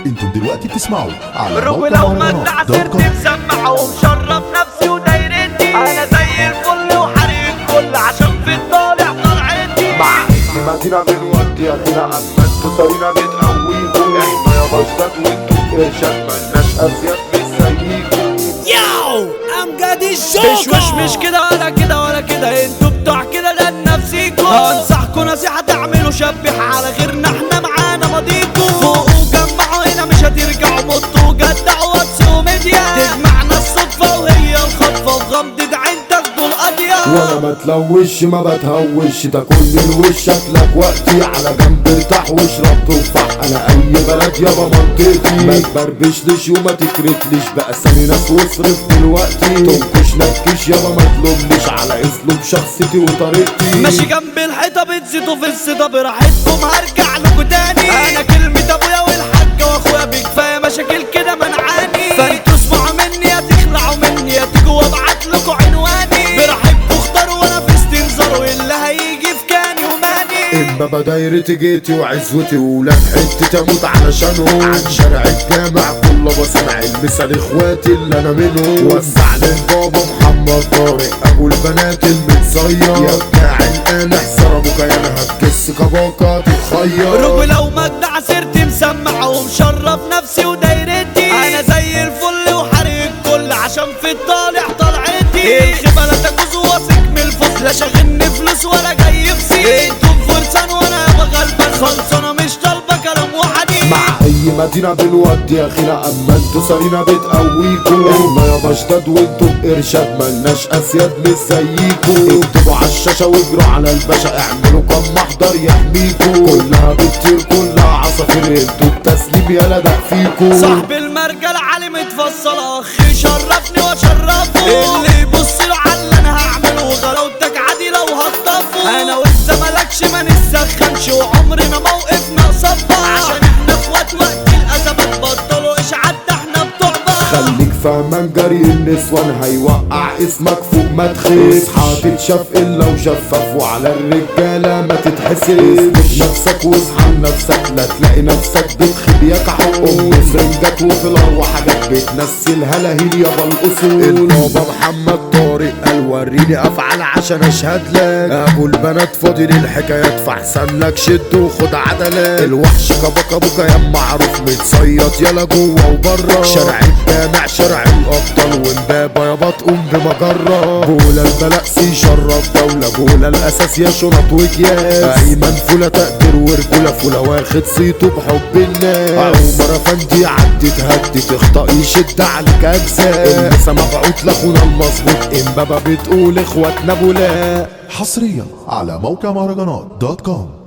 انتم دلوقتي بتسمعوا على الرجولة ومدع سيرتي مسمع ومشرف نفسي ودايرتي، انا زي الفل وحريق كل عشان في الطالع طلعتي. مع مدينة بنودي اخينا اما انتو صارينا بنقويكم، احنا يا بشتات وانتو بإرشاد ملناش ازياد مش زيكم. ياو امجد الجوكر مش كده ولا كده ولا كده، انتوا بتوع كده ده نفسيكم. انصحكم نصيحة تعملوا شبح على غيرنا، احنا معانا ماضيكم. فوقوا جمعوا هنا مش هترجعوا، مطوا جدعوا واتسوا ميديا، تجمعنا الصدفة وهي الخطفة وغمضة عين تاخدوا القضية. وانا ما تلوش ما بتهوش، ده كل الوش شكلك وقتي على جنب ارتاح واشرب تفاح. انا اي بلد يابا منطقتي، ما تبربشليش وما تكرتليش بأسامي ناس واصرف دلوقتي. تنكش نكش يابا ما تلومليش على اسلوب شخصيتي وطريقتي. ماشي جنب الحيطة بتزيدوا في الصيدة براحتكم، هرجع لكم تاني. انا كلمة ابويا والحاجة واخويا بكفاية مشاكل كده منعاني، فانتوا اسمعوا مني يا تخلعوا مني يا تيجوا وابعت لكم عنواني. براحتكم اختاروا وانا في استنظار، واللي هيجي في كاني وماني. امبابة دايرتي جيتي وعزوتي ولاد حتة تموت علشانهم. عن شارع الجامع كله بسمع المثال اخواتي اللي انا منهم. وزع للبابا محمد طارق ابو البنات المتصير، يا بتاع القانح سربوا كيانها تكس كباكة تتخير. رجولة ومجدع سيرتي مسمع ومشرف نفسي ودايرتي، انا زي الفل وحريق كل عشان في الطالع طلعتي. الخيبة لا تجوز واثق من الفوز، لا شاغلني فلوس ولا جاي في سيرتي. انتوا فرسان وانا يابا غلبان خلصانة مش طالبة كلام وحديد. مع اي مدينة بنودي اخينا اما انتو صارينا بتقويكم. احنا يا بشتات وانتو بإرشاد ملناش اسياد مش زيكم. اكتبوا عالشاشة واجروا على الباشا، اعملوا كم محضر يحميكم. كلها بتطير كلها عصافير، انتو التسليم يالا ده فيكم. صاحب المرجل علي متفصل اخ يشرفني واشرفه، اللي يبص له على اللي انا هعمله غلاوتك عادي لو هخطفه. انا وانت مالكش ما نسخنش وعمرنا موقفنا صفا، عشان احنا اخوات وقت الازمات بطلوا اشعاد ده احنا بتوع بقى. خليك فاهمان جري النسوان هيوقع اسمك فوق ما تخيف. اصحى تتشاف الا وشفاف وعلى الرجاله ما تتحسب. نفسك واصحى لنفسك لا تلاقي نفسك بتخبيك حقهم. سرنجات وفلار وحاجات بتنسلها لهيل يابا الاصول. البابا محمد طارق قال وريني افعال عشان اشهد لك. ابو البنات فاضي للحكايات فاحسن لك شد وخد عدلات. الوحش كبكه بكا يا معروف متصيط يلا جوه وبره. شارع الجامع شارع الابطال وامبابه يابا تقوم بمجره. بولا البلقسي شرف دوله، بولا الاساس يا شنط وكياس. ايمن فوله تقدير ورجوله، فوله واخد صيته بحب الناس. عمر افندي عدي تهدي تخطأ يشد عليك اجزاء. لسه مبعوت لاخونا المظبوط امبابه بتقول اخواتنا بولا. حصريا على موقع مهرجانات دوت كوم.